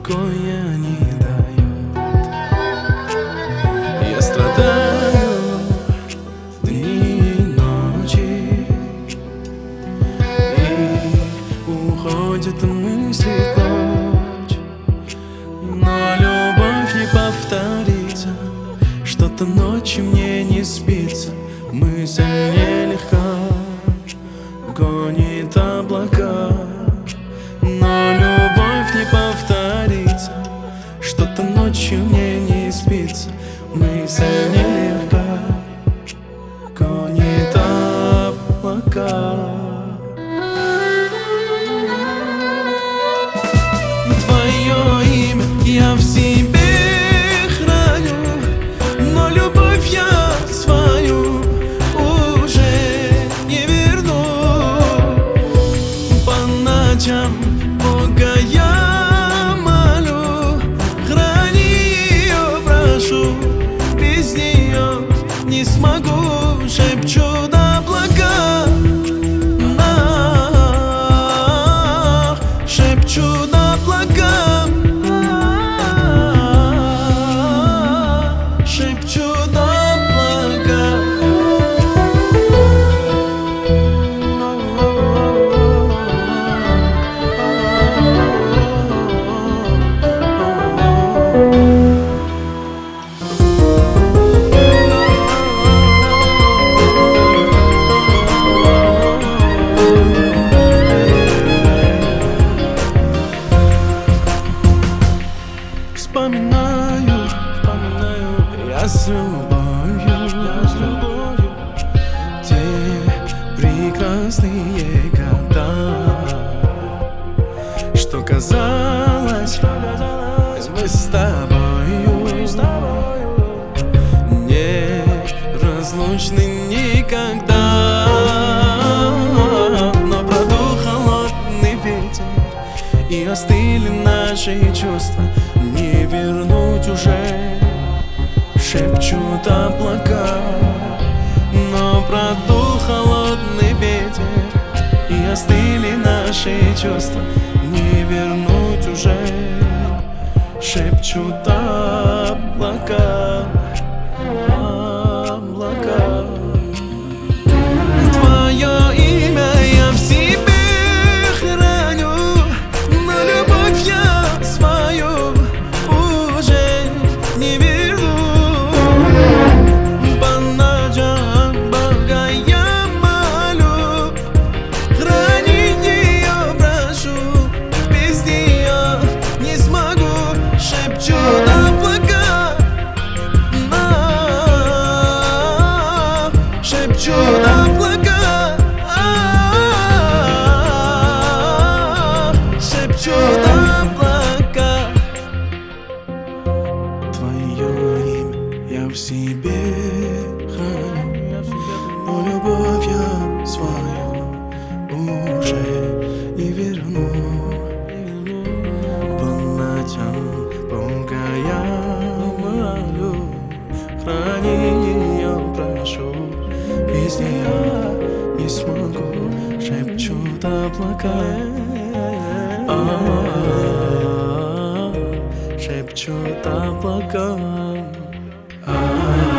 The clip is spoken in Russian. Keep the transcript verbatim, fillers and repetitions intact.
покоя не дает. Я страдаю дни и ночи, и уходят мысли прочь, но любовь не повторится. Что-то ночью мне не спится, мысль нелегка гонит облака, но любовь не повторится. Что-то ночью мне не спится, мысль нелегка гонит облака. Твое имя я в себе храню, но любовь я свою уже не верну. По ночам Бога я молю, храни ее, прошу, без нее не смогу. Шепчу до облака, шепчу до облака, шепчу до облака. Вспоминаю, вспоминаю я с любовью, я с любовью те прекрасные года, что казалось, мы с тобою не разлучны никогда. Но продул холодный ветер, и остыли наши чувства, не вернуть уже. Шепчут облака, но продул холодный ветер, и остыли наши чувства, не вернуть уже. Шепчут облака, облака. Твое имя я в себе храню, но любовь я свою уже не верну. По ночам Бога я молю, храни ее, прошу, без нее не смогу. Шепчу до облака, шепчу до облака, шепчу до облака. Твое имя я в себе храню, но любовь я свою уже не верну. По ночам Бога я молю, храни ее, прошу, без нее не смогу. Шепчут облака, шепчут облака.